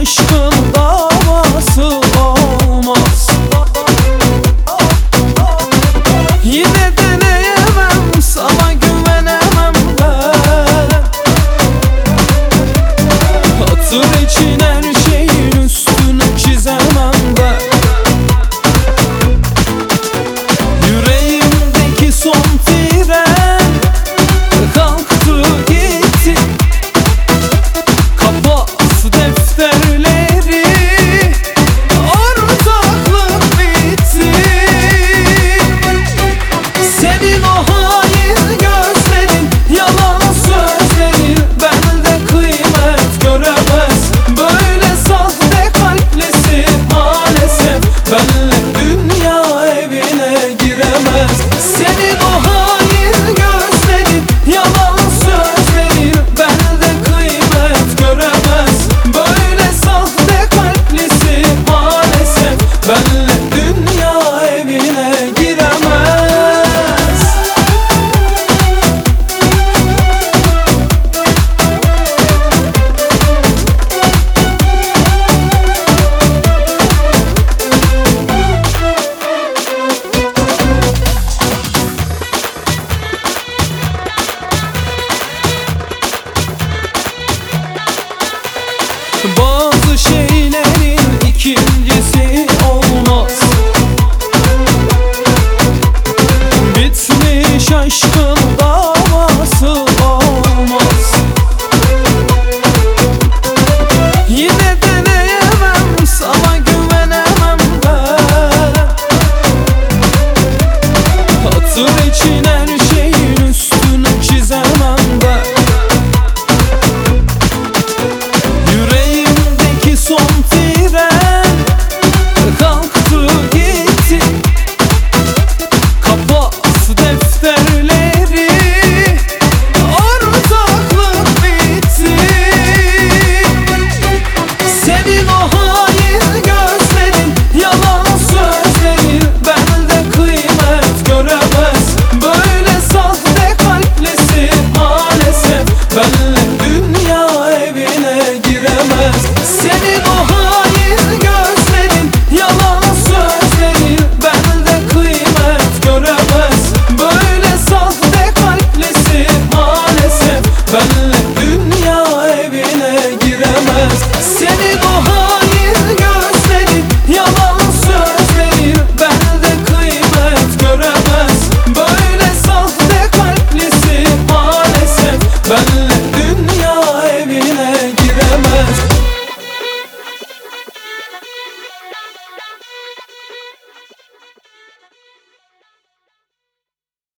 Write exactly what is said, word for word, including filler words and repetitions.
aşkın davası olmaz. Yine deneyemem, sana güvenemem ben. Hatır için her şeyin üstünü çizemem ben. Yüreğimdeki son tren kalktı gitti. Kapat defterleri, ortaklık bitti. Senin o hain gözlerin, yalan sözlerin bende kıymet göremez. Böyle sahte kalplisi maalesef benle dünya evine giremez. Senin o hain gözlerin, yalan sözlerin bende kıymet göremez. Böyle sahte kalplisi maalesef benle dünya evine giremez. Bazı şeylerin ikinci